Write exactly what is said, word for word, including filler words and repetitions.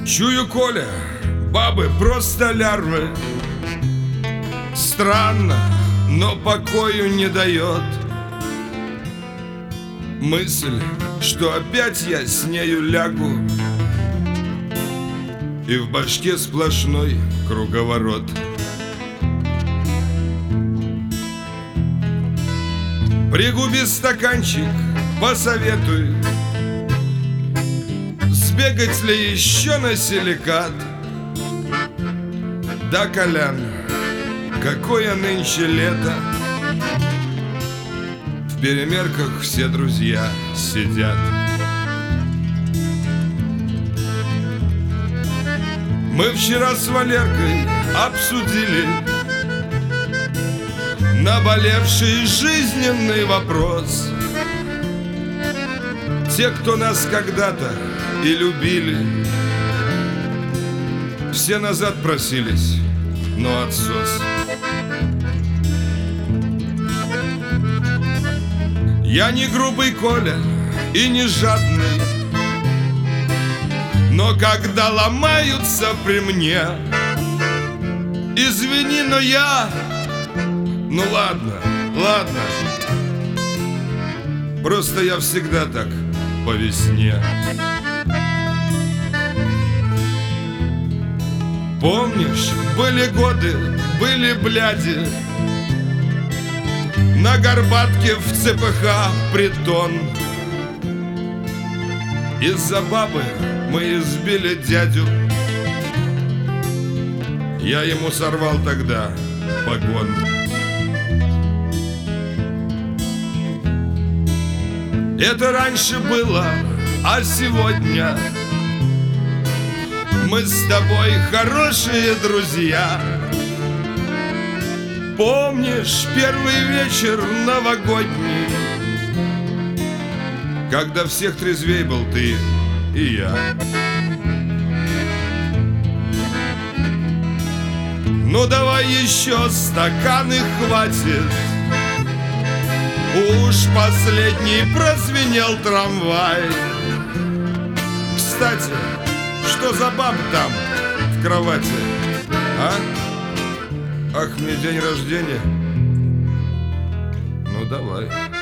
Чую, Коля, бабы просто лярвы. Странно, но покою не дает мысль, что опять я с нею лягу, и в башке сплошной круговорот. Пригуби стаканчик, посоветуй, сбегать ли еще на силикат? Да, Колян, какое нынче лето, в перемерках все друзья сидят. Мы вчера с Валеркой обсудили наболевший жизненный вопрос. Те, кто нас когда-то и любили, все назад просились, но отсос. Я не грубый, Коля, и не жадный, но когда ломаются при мне, извини, но я... Ну ладно, ладно, просто я всегда так по весне. Помнишь, были годы, были бляди, на Горбатке в ЦПХ притон. Из-за бабы мы избили дядю, я ему сорвал тогда погон. Это раньше было, а сегодня мы с тобой хорошие друзья. Помнишь первый вечер новогодний, когда всех трезвей был ты и я? Ну давай еще стаканы, хватит, уж последний прозвенел трамвай. Кстати, что за баба там в кровати, а? Ах, мне день рождения. Ну давай.